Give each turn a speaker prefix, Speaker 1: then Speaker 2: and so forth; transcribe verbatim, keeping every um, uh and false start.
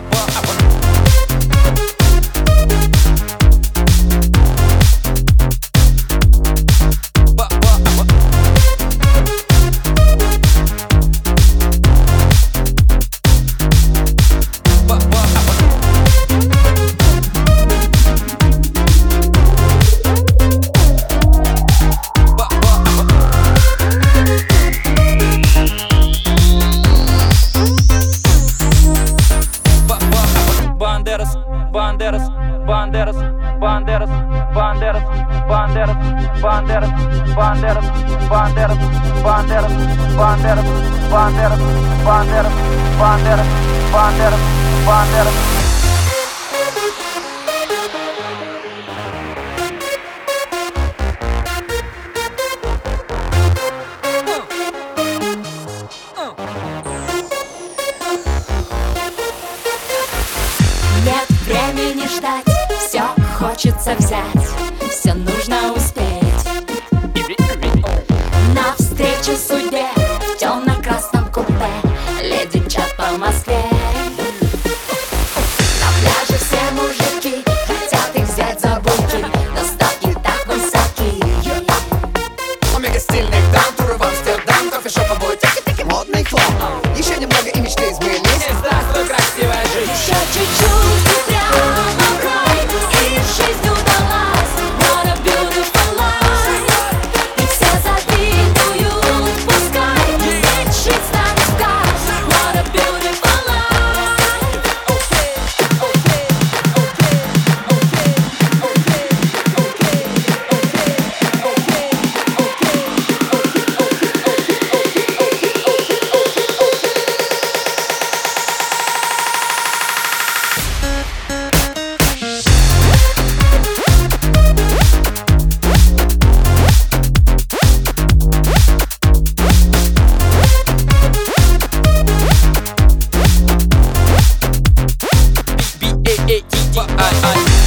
Speaker 1: Banderas, banderas, banderas, banderas, banderas, banderas, banderas, banderas, banderas, banderas, banderas, banderas, banderas, banderas, banderas.
Speaker 2: Нет времени ждать, все хочется взять, все нужно успеть. Навстречу судьбе в темно-красном купе летят по Москве. На пляже все мужики хотят их взять за булки, но ставки так высоки.
Speaker 3: У мега стильных дам, туры в Амстердам, кофешопа будет тики-тики, модный флот. Еще немного и мечты сбылись.
Speaker 1: Здравствуй, красивая жизнь.
Speaker 2: Еще чуть-чуть и прямо в рай, и жизнь удалась. What a beautiful life. И все завидуют, пускай ведь жизнь станет сказкой. What a beautiful life.
Speaker 1: B A A T T I I